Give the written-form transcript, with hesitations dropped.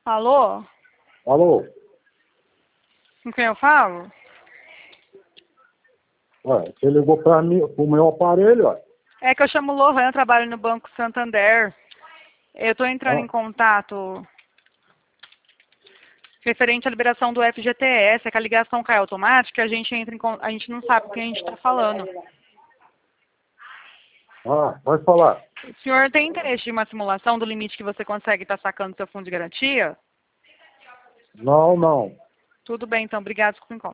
Alô? Alô? Com quem eu falo? Ué, você ligou para mim, pro meu aparelho, ó. É que eu chamo Lohan, trabalho no Banco Santander. Eu estou entrando em Ah, contato referente à liberação do FGTS, é que a ligação cai automática, a gente não sabe o que a gente está falando. pode falar. O senhor tem interesse em uma simulação do limite que você consegue estar sacando do seu fundo de garantia? Não, não. Tudo bem, então. Obrigado por encontro.